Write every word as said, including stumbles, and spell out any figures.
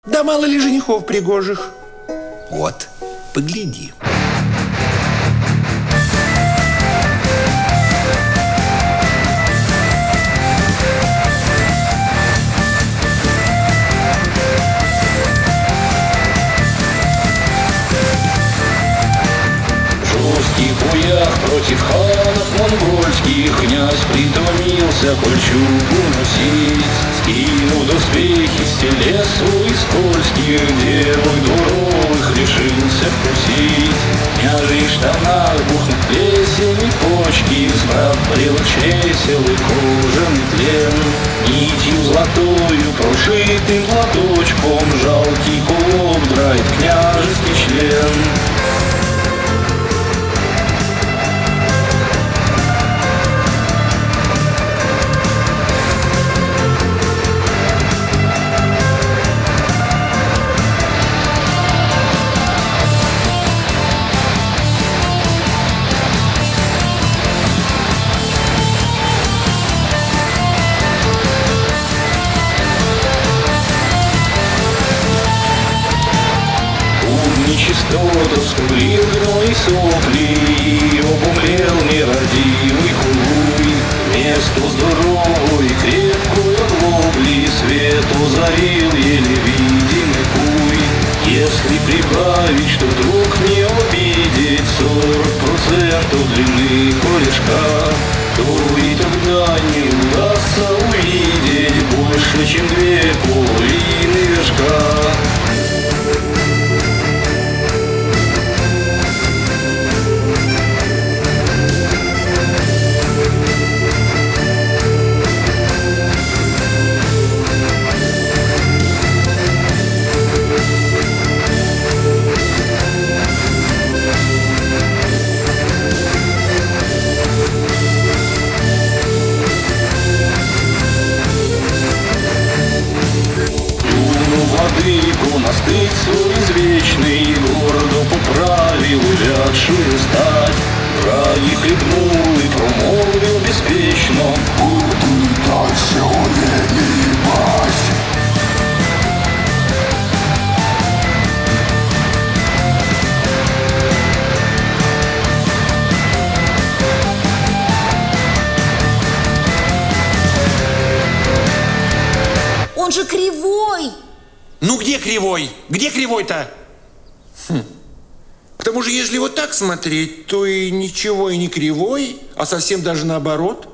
Да мало ли женихов пригожих. Вот, погляди. Жесткий боях против ханов монгольских князь притомился кольчугу носить. Скинув доспехи с телес свой скользких, девок дуровых решился вкусить. В княжих штанах бухнут плесень и почки, справ брел чресел и кожаный тлен. Нитью золотою прошитым платочком жалкий кулок драет княжеский член. Нечистота скулил гной сопли, и обумлел нерадивый хуй. Месту здоровую и крепкую оглобли свет озарил еле видимый хуй. Если прибавить, что вдруг не обидеть сорок процентов длины корешка, то и тогда не удастся увидеть больше, чем две половины вершка. Владыку настыть свой извечный, гордо поправил увядшую стать. Браги хлебнул и промолвил беспечно: буду летать сегодня, ебать. Он же кривой! Ну где кривой? Где кривой-то? Хм. К тому же, если вот так смотреть, то и ничего и не кривой, а совсем даже наоборот.